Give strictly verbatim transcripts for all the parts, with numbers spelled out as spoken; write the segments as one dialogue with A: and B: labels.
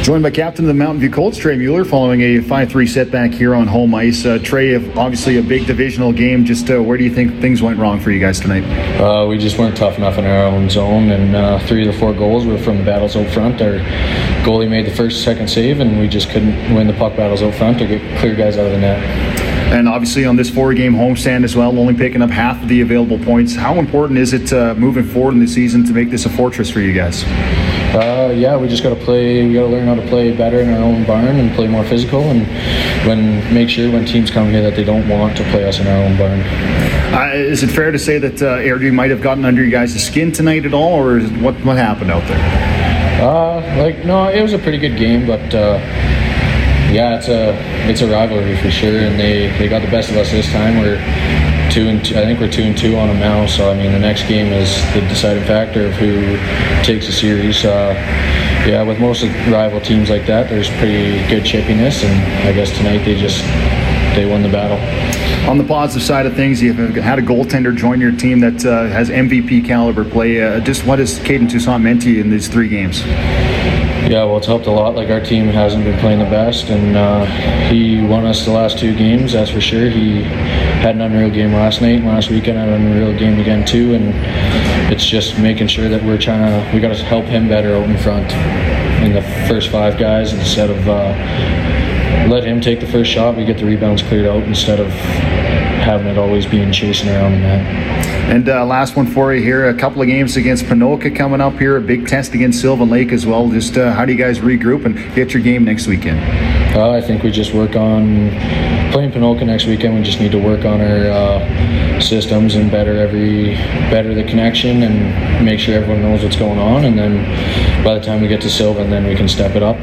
A: Joined by captain of the Mountain View Colts, Trey Mueller, following a five three setback here on home ice. Uh, Trey, obviously a big divisional game. Just uh, where do you think things went wrong for you guys tonight?
B: Uh, we just weren't tough enough in our own zone, and uh, three of the four goals were from the battles out front. Our goalie made the first, second save, and we just couldn't win the puck battles out front or get clear guys out of the net.
A: And obviously on this four-game homestand as well, only picking up half of the available points. How important is it uh, moving forward in the season to make this a fortress for you guys?
B: Uh, yeah, we just got to play. We got to learn how to play better in our own barn and play more physical, and when make sure when teams come here that they don't want to play us in our own barn.
A: Uh, is it fair to say that uh, Airdrie might have gotten under you guys' skin tonight at all, or is, what what happened out there?
B: Uh, like no, it was a pretty good game, but uh, yeah, it's a it's a rivalry for sure, and they, they got the best of us this time. We're two and two, I think we're two and two on them now. So I mean, the next game is the deciding factor of who takes the series. Uh, yeah, with most of rival teams like that, there's pretty good chippiness, and I guess tonight they just they won the battle.
A: On the positive side of things, you've had a goaltender join your team that uh, has M V P caliber play. Uh, just what has Caden Toussaint meant to you in these three games?
B: Yeah, well, it's helped a lot. Like, our team hasn't been playing the best, and uh, he won us the last two games, that's for sure. He had an unreal game last night, and last weekend had an unreal game again too, and it's just making sure that we're trying to, we got to help him better out in front in the first five guys instead of uh, let him take the first shot. We get the rebounds cleared out instead of having it always being chasing around the net.
A: And uh, last one for you here, a couple of games against Ponoka coming up here, a big test against Sylvan Lake as well. Just uh, how do you guys regroup and get your game next weekend?
B: Uh, I think we just work on playing Ponoka next weekend. We just need to work on our uh, systems and better every better the connection and make sure everyone knows what's going on. And then by the time we get to Sylvan, then we can step it up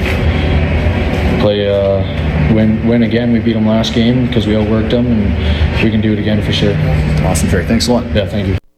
B: and play uh, win win again. We beat them last game because we outworked them, and we can do it again for sure.
A: Awesome, Trey. Thanks a lot.
B: Yeah, thank you.